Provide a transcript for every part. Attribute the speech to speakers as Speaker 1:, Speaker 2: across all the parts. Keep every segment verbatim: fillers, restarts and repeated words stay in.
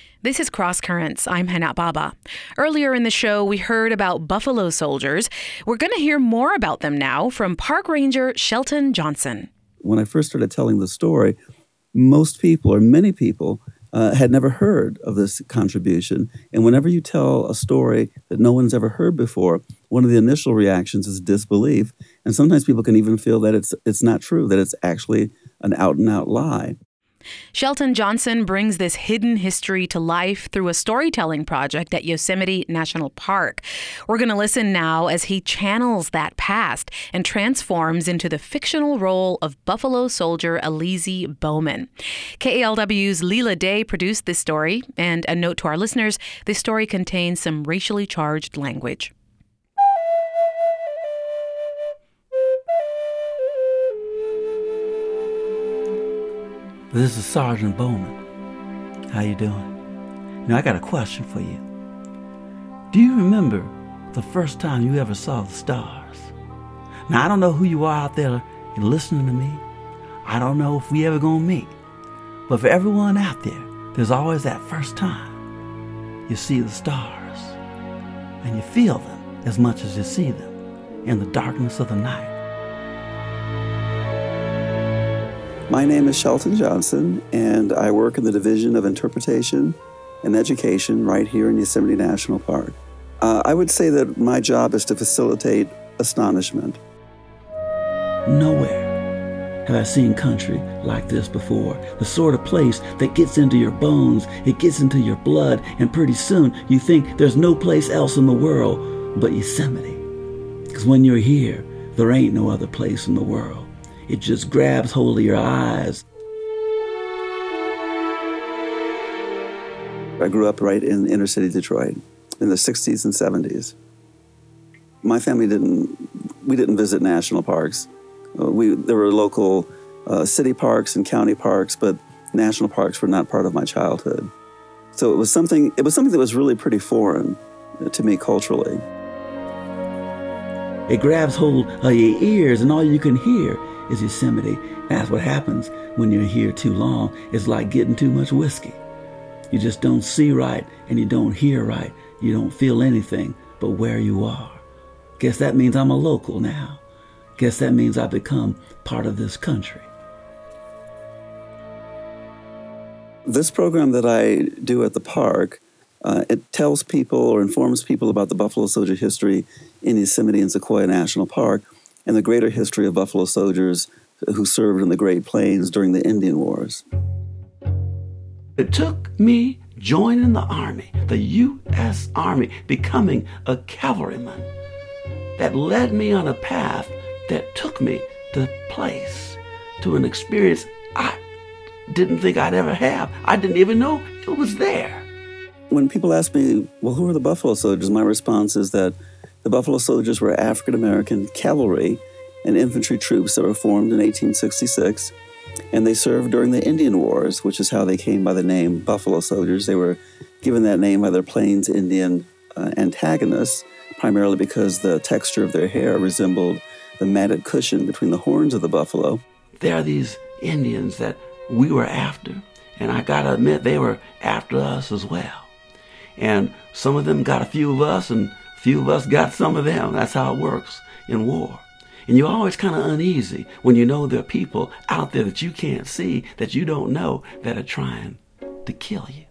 Speaker 1: This is Cross Currents. I'm Hana Baba. Earlier in the show, we heard about buffalo soldiers. We're going to hear more about them now from Park Ranger Shelton Johnson.
Speaker 2: When I first started telling the story, most people, or many people, uh, had never heard of this contribution. And whenever you tell a story that no one's ever heard before, one of the initial reactions is disbelief. And sometimes people can even feel that it's it's not true, that it's actually an out-and-out lie.
Speaker 1: Shelton Johnson brings this hidden history to life through a storytelling project at Yosemite National Park. We're going to listen now as he channels that past and transforms into the fictional role of Buffalo Soldier Alizi Bowman. K A L W's Leela Day produced this story, and a note to our listeners, this story contains some racially charged language.
Speaker 3: This is Sergeant Bowman. How you doing? Now, I got a question for you. Do you remember the first time you ever saw the stars? Now, I don't know who you are out there listening to me. I don't know if we ever gonna meet. But for everyone out there, there's always that first time you see the stars and you feel them as much as you see them in the darkness of the night.
Speaker 2: My name is Shelton Johnson, and I work in the Division of Interpretation and Education right here in Yosemite National Park. Uh, I would say that my job is to facilitate astonishment.
Speaker 3: Nowhere have I seen country like this before. The sort of place that gets into your bones, it gets into your blood, and pretty soon you think there's no place else in the world but Yosemite. Because when you're here, there ain't no other place in the world. It just grabs hold of your eyes.
Speaker 2: I grew up right in inner city Detroit in the sixties and seventies. My family didn't, we didn't visit national parks. Uh, we, there were local uh, city parks and county parks, but national parks were not part of my childhood. So it was something, it was something that was really pretty foreign to me culturally.
Speaker 3: It grabs hold of your ears, and all you can hear is Yosemite. That's what happens when you're here too long. It's like getting too much whiskey. You just don't see right, and you don't hear right. You don't feel anything but where you are. Guess that means I'm a local now. Guess that means I've become part of this country.
Speaker 2: This program that I do at the park, uh, it tells people or informs people about the Buffalo Soldier history in Yosemite and Sequoia National Park, and the greater history of Buffalo soldiers who served in the Great Plains during the Indian Wars.
Speaker 3: It took me joining the Army, the U S Army, becoming a cavalryman, that led me on a path that took me to a place, to an experience I didn't think I'd ever have. I didn't even know it was there.
Speaker 2: When people ask me, well, who are the Buffalo Soldiers? My response is that the Buffalo Soldiers were African-American cavalry and infantry troops that were formed in eighteen sixty-six, and they served during the Indian Wars, which is how they came by the name Buffalo Soldiers. They were given that name by their Plains Indian uh, antagonists, primarily because the texture of their hair resembled the matted cushion between the horns of the buffalo.
Speaker 3: There are these Indians that we were after, and I gotta admit, they were after us as well. And some of them got a few of us, and few of us got some of them. That's how it works in war. And you're always kind of uneasy when you know there are people out there that you can't see, that you don't know, that are trying to kill you.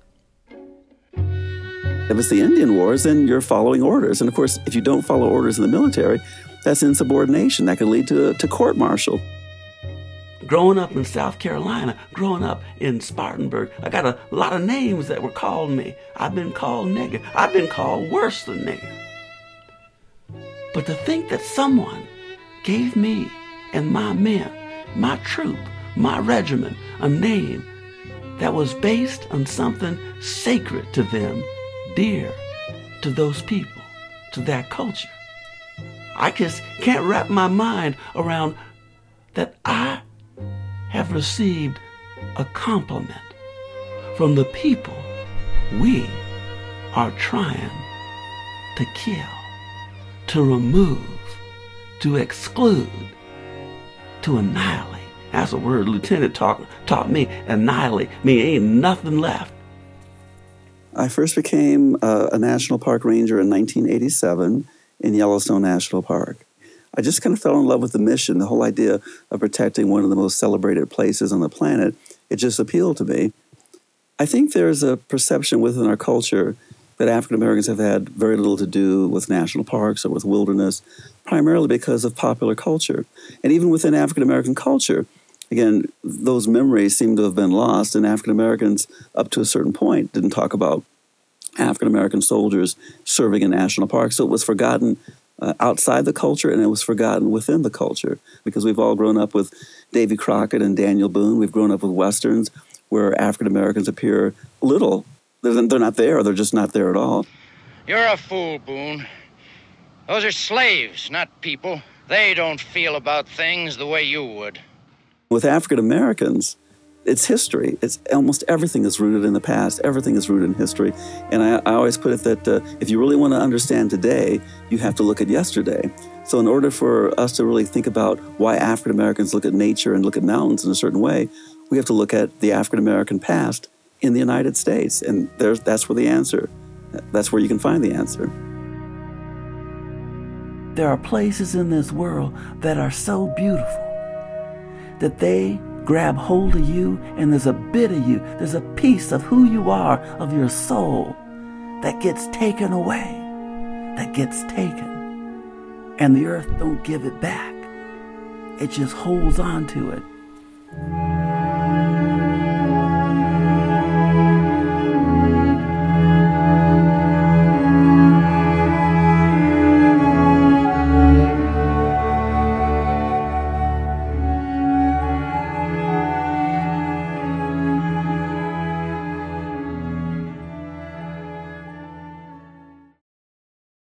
Speaker 2: If it's the Indian Wars, then you're following orders. And of course, if you don't follow orders in the military, that's insubordination. That could lead to, to court-martial.
Speaker 3: Growing up in South Carolina, growing up in Spartanburg, I got a lot of names that were called me. I've been called nigger. I've been called worse than nigger. But to think that someone gave me and my men, my troop, my regiment, a name that was based on something sacred to them, dear to those people, to that culture. I just can't wrap my mind around that I have received a compliment from the people we are trying to kill, to remove, to exclude, to annihilate. That's a word Lieutenant talk, taught me. Annihilate. Mean ain't nothing left.
Speaker 2: I first became uh, a National Park Ranger in nineteen eighty-seven in Yellowstone National Park. I just kind of fell in love with the mission, the whole idea of protecting one of the most celebrated places on the planet. It just appealed to me. I think there's a perception within our culture that African Americans have had very little to do with national parks or with wilderness, primarily because of popular culture. And even within African American culture, again, those memories seem to have been lost, and African Americans, up to a certain point, didn't talk about African American soldiers serving in national parks. So it was forgotten uh, outside the culture, and it was forgotten within the culture, because we've all grown up with Davy Crockett and Daniel Boone. We've grown up with Westerns where African Americans appear little. They're, they're not there. They're just not there at all.
Speaker 4: You're a fool, Boone. Those are slaves, not people. They don't feel about things the way you would.
Speaker 2: With African Americans, it's history. It's almost everything is rooted in the past. Everything is rooted in history. And I, I always put it that uh, if you really want to understand today, you have to look at yesterday. So in order for us to really think about why African Americans look at nature and look at mountains in a certain way, we have to look at the African American past in the United States. And there's, that's where the answer, that's where you can find the answer.
Speaker 3: There are places in this world that are so beautiful that they grab hold of you, and there's a bit of you, there's a piece of who you are, of your soul, that gets taken away, that gets taken. And the earth don't give it back. It just holds on to it.